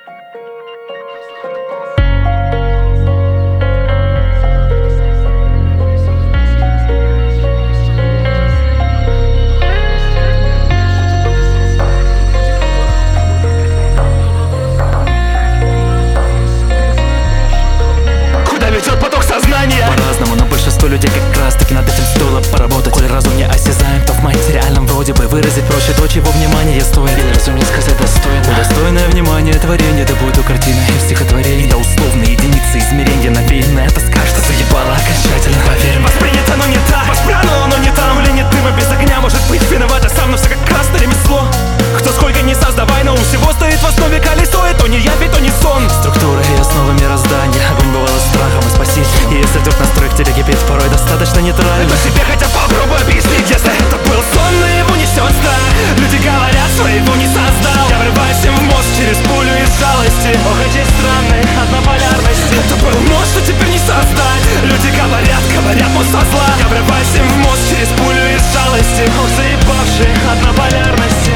По-разному, но большинство людей как раз таки над этим стоило поработать. Коль разум не осязаем, то в материальном вроде бы выразить проще то, чего внимание стоит. Или разум не сказать достойно. Достойное внимание творение, да будет у картины и стихотворение. Да условные единицы измерения навеяны. Это скажет, заебало окончательно. Поверь, воспринято, но не так. Воспрянуло, но не там. Ленит дыма без огня, может быть виновата сам, но все как раз на ремесло. Кто сколько не создавай, но у всего стоит в основе колесо. И то не явь, и то не сон. Структура и основа мироздания. Огонь бывало страхом и спасителем. И если вдруг настрой в теле кипит, порой достаточно нейтрально. Это себе хотя попробуй объяснить, если это был сон, но его несет страх. Люди говорят, своего не создал. Я врываюсь им в мозг через пулю из жалости. Ох, эти странные однополярности. Это был мозг, что теперь не создать. Люди говорят, мозг со зла. Я врываюсь им в мозг через пулю из жалости. Ох, заебавшие однополярности.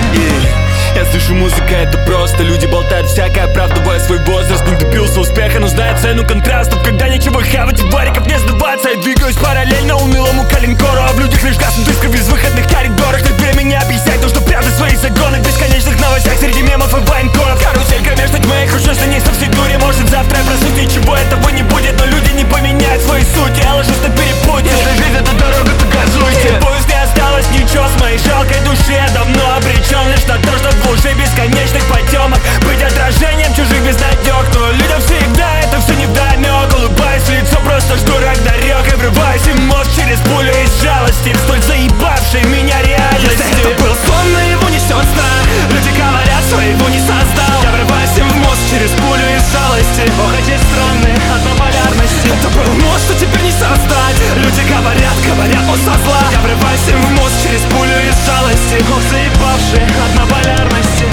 Я слышу, музыка это просто. Люди болтают всякое, оправдывая свой возраст. Не добился успеха, но знает цену контрастов. Когда нечего хавать и бариков не сдаваться. Я двигаюсь параллельно унылому коленкору. А в людях лишь гаснут искры в безвыходных коридорах. Нет времени объяснять то, что прятать свои загоны. В бесконечных новостях среди мемов и вайнкоров. Карусель кромешной тьмы, кручусь на ней со всей дури. Может завтра я проснусь, ничего этого не будет. Но люди не поменяют свои сути. Я ложусь на перепутье. Если жизнь это дорога, то газуйте. И пусть не осталось ничего с моей жалкой души. Я давно обречен лишь на то, что в лжи бесконечных потемок быть отражением чужих безнадег. Но людям всегда это все невдомек. Улыбаюсь в лицо, просто жду рагнарёк. И врываюсь им мозг через пулю из жалости в столь заебавшей меня реальности. Если это был сон, но его несет страх. Люди говорят, своего не создал. Я врываюсь им в мозг через пулю из жалости. Ох, эти странные однополярности. Это был мозг, что теперь не создать. Люди говорят, мозг со зла. Я врываюсь им в мозг через пулю из жалости. Ох, заебавшие однополярности.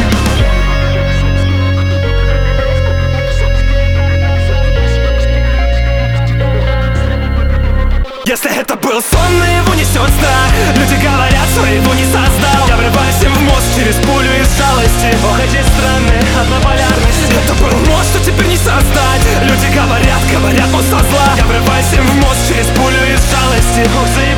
Если это был сон, но его несет страх. Люди говорят, своего не создал. Я врываюсь им в мозг через пулю из жалости. Ох, эти странные однополярности. Это был мозг, что теперь не создать. Люди говорят, мозг со зла. Я врываюсь им в мозг через пулю из жалости. Ох,